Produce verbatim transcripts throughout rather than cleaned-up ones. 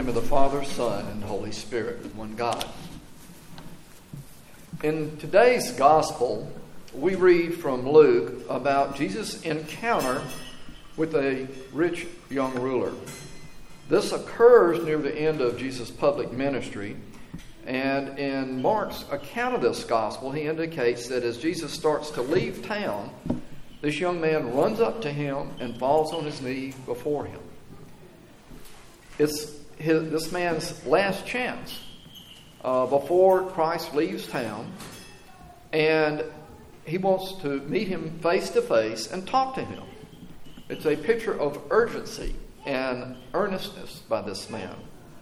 name of the Father, Son, and Holy Spirit, one God. In today's gospel, we read from Luke about Jesus' encounter with a rich young ruler. This occurs near the end of Jesus' public ministry, and in Mark's account of this gospel, he indicates that as Jesus starts to leave town, this young man runs up to him and falls on his knee before him. It's his, this man's last chance uh, before Christ leaves town, and he wants to meet him face to face and talk to him. It's a picture of urgency and earnestness by this man.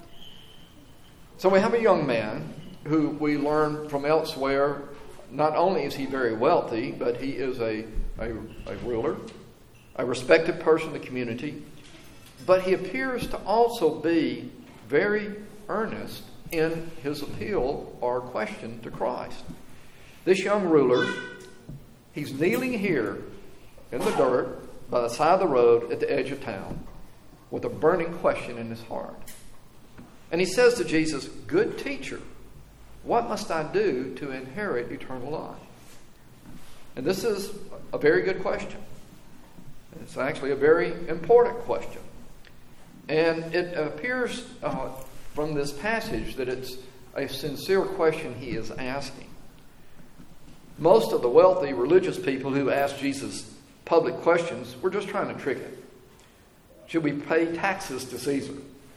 So we have a young man who we learn from elsewhere, not only is he very wealthy, but he is a, a, a ruler, a respected person in the community, but he appears to also be very earnest in his appeal or question to Christ. This young ruler, he's kneeling here in the dirt by the side of the road at the edge of town with a burning question in his heart. And he says to Jesus, "Good teacher, what must I do to inherit eternal life?" And this is a very good question. It's actually a very important question. And it appears uh, from this passage that it's a sincere question he is asking. Most of the wealthy religious people who ask Jesus public questions were just trying to trick him. Should we pay taxes to Caesar?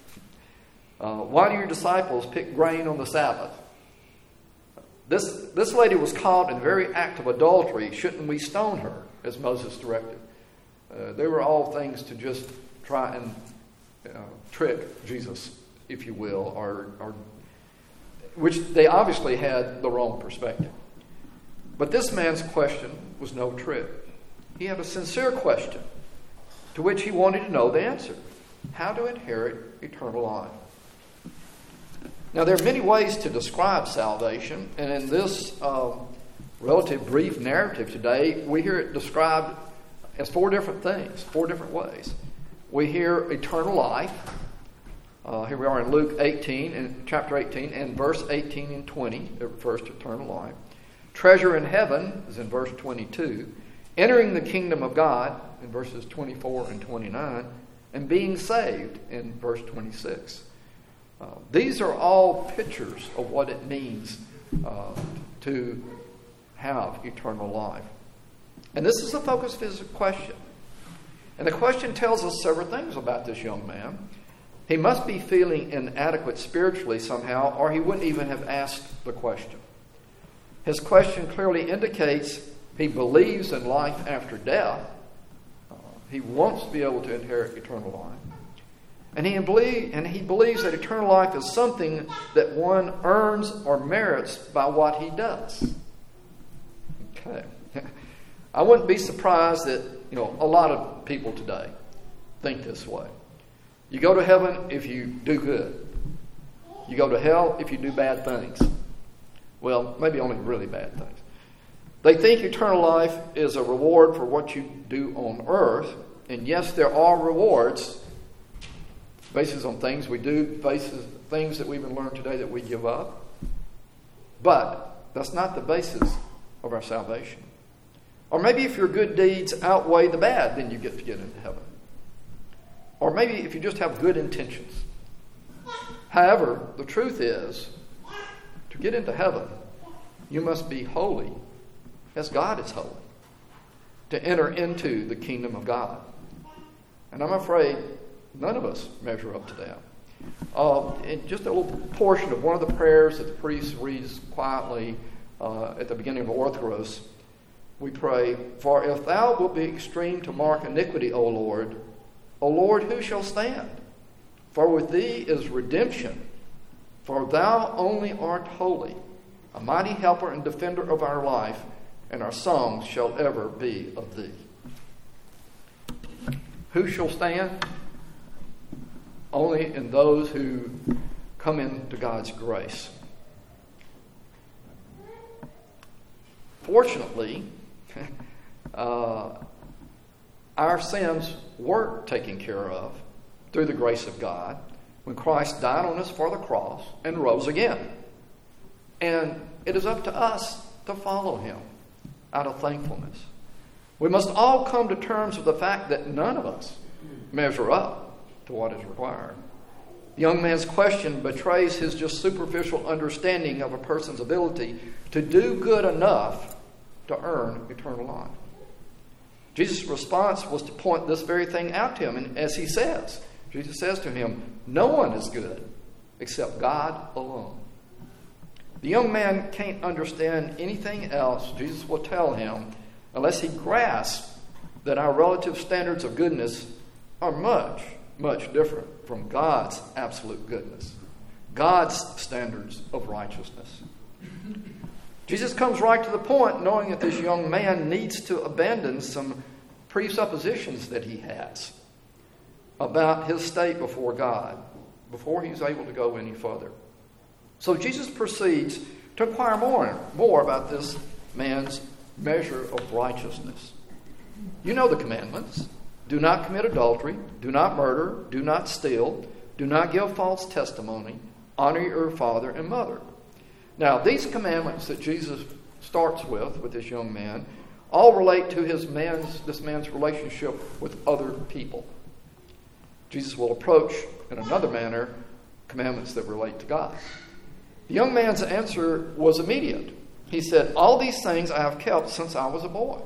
Uh, why do your disciples pick grain on the Sabbath? This, this lady was caught in the very act of adultery. Shouldn't we stone her, as Moses directed? Uh, they were all things to just try and uh, trick Jesus, if you will, or, or which they obviously had the wrong perspective. But this man's question was no trick. He had a sincere question to which he wanted to know the answer: how to inherit eternal life. Now, there are many ways to describe salvation, and in this um, relative brief narrative today, we hear it described as four different things, four different ways. We hear eternal life. Uh, here we are in Luke eighteen, in chapter eighteen, and verse eighteen and twenty. It refers to eternal life. Treasure in heaven is in verse twenty-two. Entering the kingdom of God in verses twenty-four and twenty-nine. And being saved in verse twenty-six. Uh, these are all pictures of what it means uh, to have eternal life. And this is the focus of his question. And the question tells us several things about this young man. He must be feeling inadequate spiritually somehow, or he wouldn't even have asked the question. His question clearly indicates he believes in life after death. Uh, he wants to be able to inherit eternal life. And he, believe, and he believes that eternal life is something that one earns or merits by what he does. Okay. I wouldn't be surprised that, you know, a lot of people today think this way. You go to heaven if you do good. You go to hell if you do bad things. Well, maybe only really bad things. They think eternal life is a reward for what you do on earth. And yes, there are rewards based on things we do, basis things that we even learned today that we give up. But that's not the basis of our salvation. Or maybe if your good deeds outweigh the bad, then you get to get into heaven. Or maybe if you just have good intentions. However, the truth is, to get into heaven, you must be holy as God is holy, to enter into the kingdom of God. And I'm afraid none of us measure up to that. Uh, and just a little portion of one of the prayers that the priest reads quietly uh, at the beginning of the Orthros, we pray, "For if thou wilt be extreme to mark iniquity, O Lord, O Lord, who shall stand? For with thee is redemption, for thou only art holy, a mighty helper and defender of our life, and our songs shall ever be of thee." Who shall stand? Only in those who come into God's grace. Fortunately, uh, our sins were taken care of through the grace of God. when Christ died on us for the cross and rose again. And it is up to us to follow him out of thankfulness. We must all come to terms with the fact that none of us measure up to what is required. The young man's question betrays his just superficial understanding of a person's ability to do good enough to earn eternal life. Jesus' response was to point this very thing out to him. And as he says, Jesus says to him, no one is good except God alone. The young man can't understand anything else Jesus will tell him unless he grasps that our relative standards of goodness are much, much different from God's absolute goodness, God's standards of righteousness. Jesus comes right to the point, knowing that this young man needs to abandon some presuppositions that he has about his state before God before he's able to go any further. So Jesus proceeds to inquire more, more about this man's measure of righteousness. You know the commandments. Do not commit adultery. Do not murder. Do not steal. Do not give false testimony. Honor your father and mother. Now, these commandments that Jesus starts with, with this young man, all relate to his man's, this man's relationship with other people. Jesus will approach, in another manner, commandments that relate to God. The young man's answer was immediate. He said, all these things I have kept since I was a boy.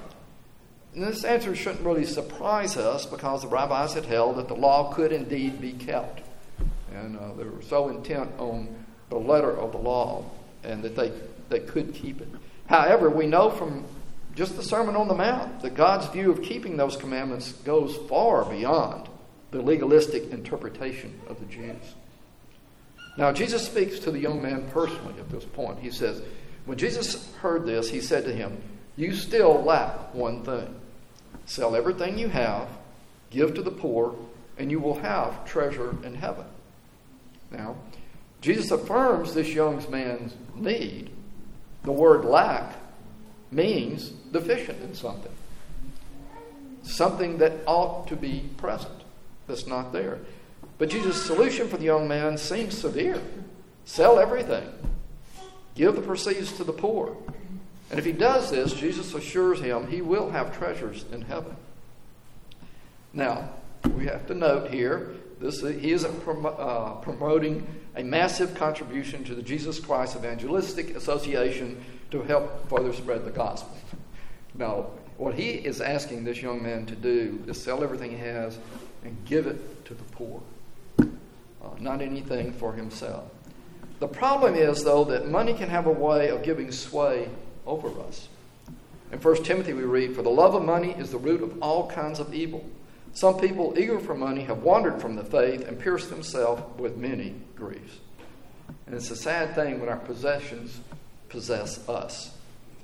And this answer shouldn't really surprise us because the rabbis had held that the law could indeed be kept. And uh, they were so intent on the letter of the law and that they, they could keep it. However, we know from just the Sermon on the Mount that God's view of keeping those commandments goes far beyond the legalistic interpretation of the Jews. Now, Jesus speaks to the young man personally at this point. He says, when Jesus heard this, he said to him, you still lack one thing. Sell everything you have, give to the poor, and you will have treasure in heaven. Now, Jesus affirms this young man's need. The word lack means deficient in something. Something that ought to be present that's not there. But Jesus' solution for the young man seems severe. Sell everything. Give the proceeds to the poor. And if he does this, Jesus assures him he will have treasures in heaven. Now, we have to note here, this he isn't prom- uh, promoting a massive contribution to the Jesus Christ Evangelistic Association to help further spread the gospel. No, what he is asking this young man to do is sell everything he has and give it to the poor. Uh, not anything for himself. The problem is, though, that money can have a way of giving sway over us. In First Timothy we read, for the love of money is the root of all kinds of evil. Some people eager for money have wandered from the faith and pierced themselves with many griefs. And it's a sad thing when our possessions possess us.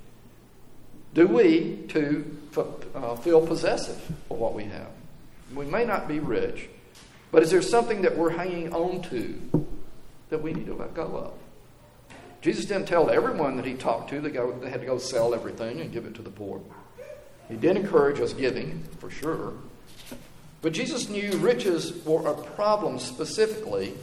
Do we, too, uh, feel possessive of what we have? We may not be rich, but is there something that we're hanging on to that we need to let go of? Jesus didn't tell everyone that he talked to they, go, they had to go sell everything and give it to the poor. He did encourage us giving, for sure. But Jesus knew riches were a problem specifically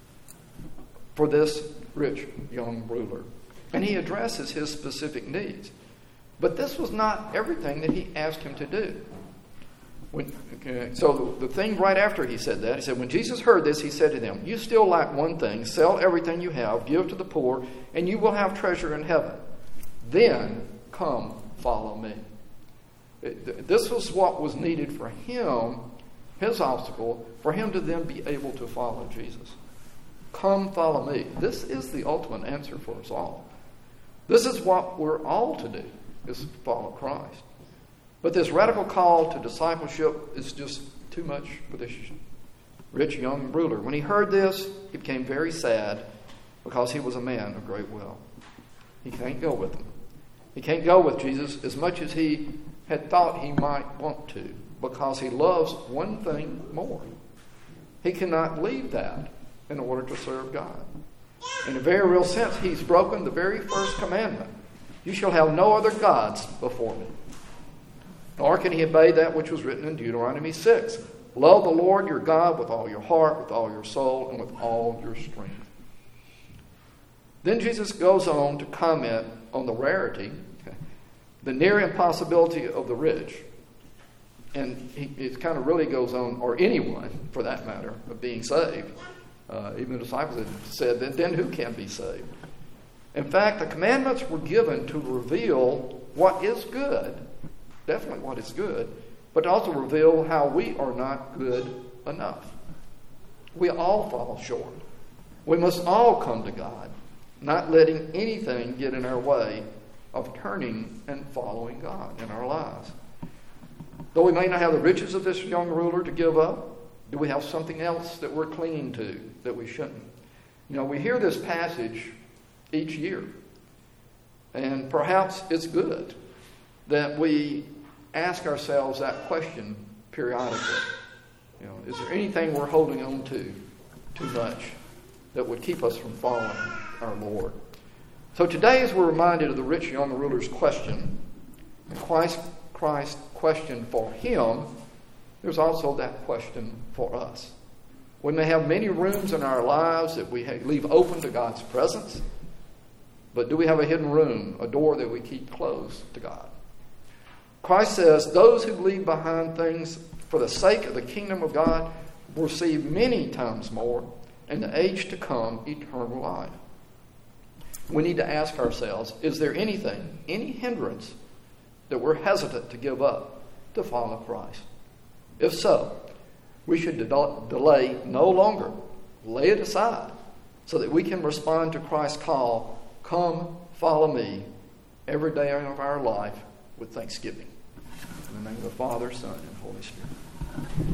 for this rich young ruler. And he addresses his specific needs. But this was not everything that he asked him to do. When, okay, so the, the thing right after he said that, he said, when Jesus heard this, he said to them, you still lack one thing. Sell everything you have, give to the poor, and you will have treasure in heaven. Then come follow me. It, this was what was needed for him, his obstacle, for him to then be able to follow Jesus. Come follow me. This is the ultimate answer for us all. This is what we're all to do, is to follow Christ. But this radical call to discipleship is just too much for this rich young ruler. When he heard this, he became very sad because he was a man of great wealth. He can't go with him. He can't go with Jesus as much as he had thought he might want to because he loves one thing more. He cannot leave that in order to serve God. In a very real sense, he's broken the very first commandment. You shall have no other gods before me. Nor can he obey that which was written in Deuteronomy six. Love the Lord your God with all your heart, with all your soul, and with all your strength. Then Jesus goes on to comment on the rarity, the near impossibility of the rich. And he, it kind of really goes on, or anyone for that matter, of being saved. Uh, even the disciples had said, then, then who can be saved? In fact, the commandments were given to reveal what is good, definitely what is good, but to also reveal how we are not good enough. We all fall short. We must all come to God, not letting anything get in our way of turning and following God in our lives. Though we may not have the riches of this young ruler to give up, do we have something else that we're clinging to that we shouldn't? You know, we hear this passage each year. And perhaps it's good that we ask ourselves that question periodically. You know, is there anything we're holding on to too much that would keep us from following our Lord? So today, as we're reminded of the rich young ruler's question, and Christ, Christ's question for him, there's also that question for us. We may have many rooms in our lives that we leave open to God's presence, but do we have a hidden room, a door that we keep closed to God? Christ says, those who leave behind things for the sake of the kingdom of God will receive many times more, in the age to come, eternal life. We need to ask ourselves, is there anything, any hindrance that we're hesitant to give up to follow Christ? If so, we should de- delay no longer. Lay it aside so that we can respond to Christ's call, come, follow me, every day of our life with thanksgiving. In the name of the Father, Son, and Holy Spirit.